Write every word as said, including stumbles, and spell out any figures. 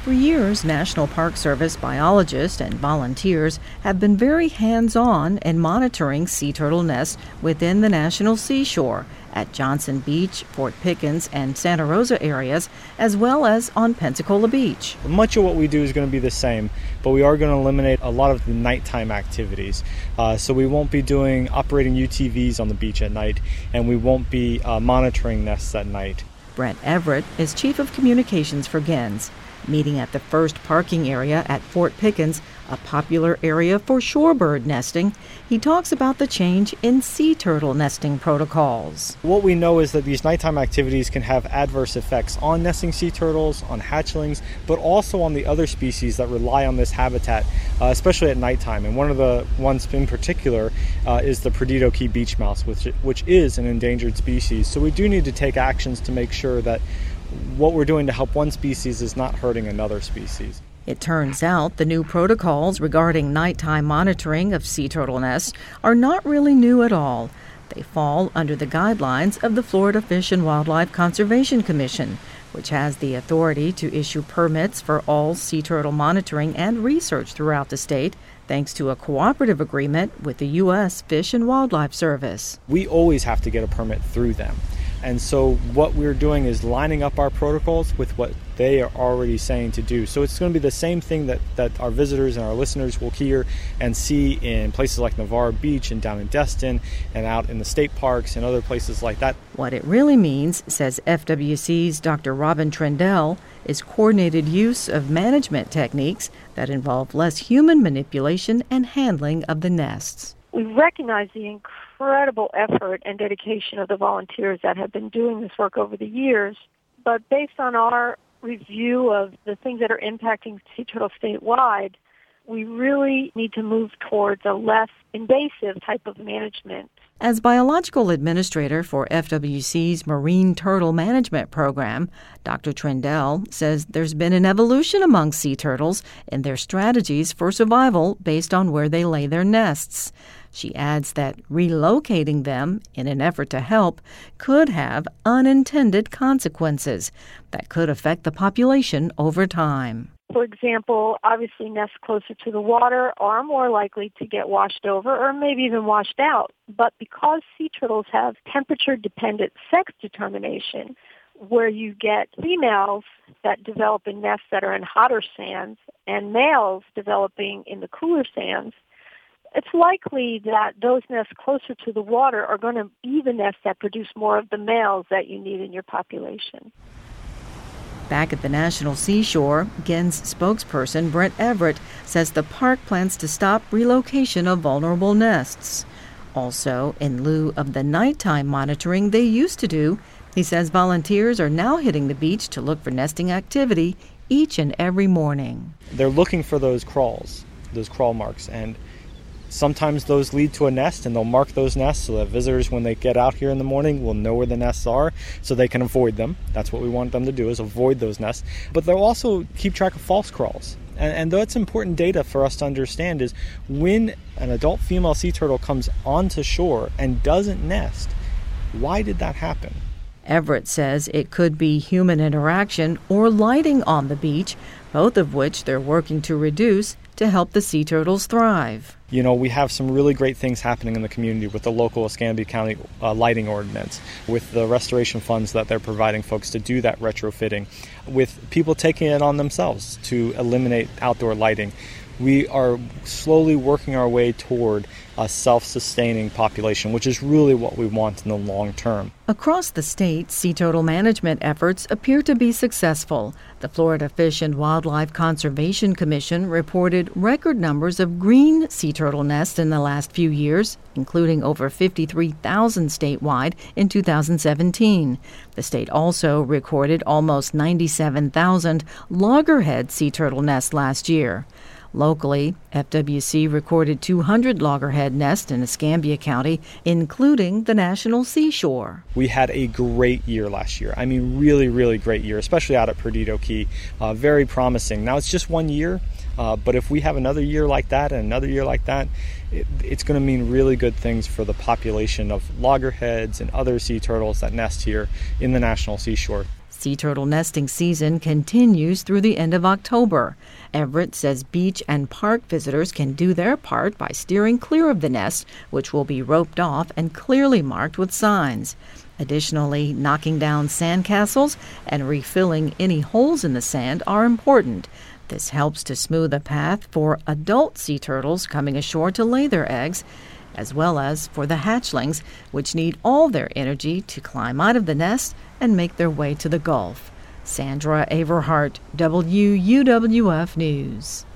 For years, National Park Service biologists and volunteers have been very hands-on in monitoring sea turtle nests within the National Seashore at Johnson Beach, Fort Pickens, and Santa Rosa areas, as well as on Pensacola Beach. Much of what we do is going to be the same, but we are going to eliminate a lot of the nighttime activities. Uh, so we won't be doing operating U T Vs on the beach at night, and we won't be uh, monitoring nests at night. Brent Everett is Chief of Communications for G E N S. Meeting at the first parking area at Fort Pickens, a popular area for shorebird nesting, he talks about the change in sea turtle nesting protocols. What we know is that these nighttime activities can have adverse effects on nesting sea turtles, on hatchlings, but also on the other species that rely on this habitat, uh, especially at nighttime. And one of the ones in particular uh, is the Perdido Key beach mouse, which, which is an endangered species. So we do need to take actions to make sure that what we're doing to help one species is not hurting another species. It turns out the new protocols regarding nighttime monitoring of sea turtle nests are not really new at all. They fall under the guidelines of the Florida Fish and Wildlife Conservation Commission, which has the authority to issue permits for all sea turtle monitoring and research throughout the state, thanks to a cooperative agreement with the U S Fish and Wildlife Service. We always have to get a permit through them. And so what we're doing is lining up our protocols with what they are already saying to do. So it's going to be the same thing that, that our visitors and our listeners will hear and see in places like Navarro Beach and down in Destin and out in the state parks and other places like that. What it really means, says F W C's Doctor Robin Trendell, is coordinated use of management techniques that involve less human manipulation and handling of the nests. We recognize the incredible effort and dedication of the volunteers that have been doing this work over the years, but based on our review of the things that are impacting sea turtle statewide, we really need to move towards a less invasive type of management. As biological administrator for F W C's Marine Turtle Management Program, Doctor Trendell says there's been an evolution among sea turtles in their strategies for survival based on where they lay their nests. She adds that relocating them in an effort to help could have unintended consequences that could affect the population over time. For example, obviously nests closer to the water are more likely to get washed over or maybe even washed out. But because sea turtles have temperature-dependent sex determination, where you get females that develop in nests that are in hotter sands and males developing in the cooler sands, it's likely that those nests closer to the water are going to be the nests that produce more of the males that you need in your population. Back at the National Seashore, G E N S spokesperson Brent Everett says the park plans to stop relocation of vulnerable nests. Also, in lieu of the nighttime monitoring they used to do, he says volunteers are now hitting the beach to look for nesting activity each and every morning. They're looking for those crawls, those crawl marks, and sometimes those lead to a nest, and they'll mark those nests so that visitors, when they get out here in the morning, will know where the nests are so they can avoid them. That's what we want them to do, is avoid those nests. But they'll also keep track of false crawls. And, and that's important data for us to understand is when an adult female sea turtle comes onto shore and doesn't nest, why did that happen? Everett says it could be human interaction or lighting on the beach, both of which they're working to reduce to help the sea turtles thrive. You know, we have some really great things happening in the community with the local Escambia County uh, lighting ordinance, with the restoration funds that they're providing folks to do that retrofitting, with people taking it on themselves to eliminate outdoor lighting. We are slowly working our way toward a self-sustaining population, which is really what we want in the long term. Across the state, sea turtle management efforts appear to be successful. The Florida Fish and Wildlife Conservation Commission reported record numbers of green sea turtle nests in the last few years, including over fifty-three thousand statewide in two thousand seventeen. The state also recorded almost ninety-seven thousand loggerhead sea turtle nests last year. Locally, F W C recorded two hundred loggerhead nests in Escambia County, including the National Seashore. We had a great year last year. I mean, really, really great year, especially out at Perdido Key. Uh, very promising. Now, it's just one year, uh, but if we have another year like that and another year like that, it, it's going to mean really good things for the population of loggerheads and other sea turtles that nest here in the National Seashore. Sea turtle nesting season continues through the end of October. Everett says beach and park visitors can do their part by steering clear of the nest, which will be roped off and clearly marked with signs. Additionally, knocking down sandcastles and refilling any holes in the sand are important. This helps to smooth a path for adult sea turtles coming ashore to lay their eggs, as well as for the hatchlings, which need all their energy to climb out of the nest and make their way to the Gulf. Sandra Averhart, W U W F News.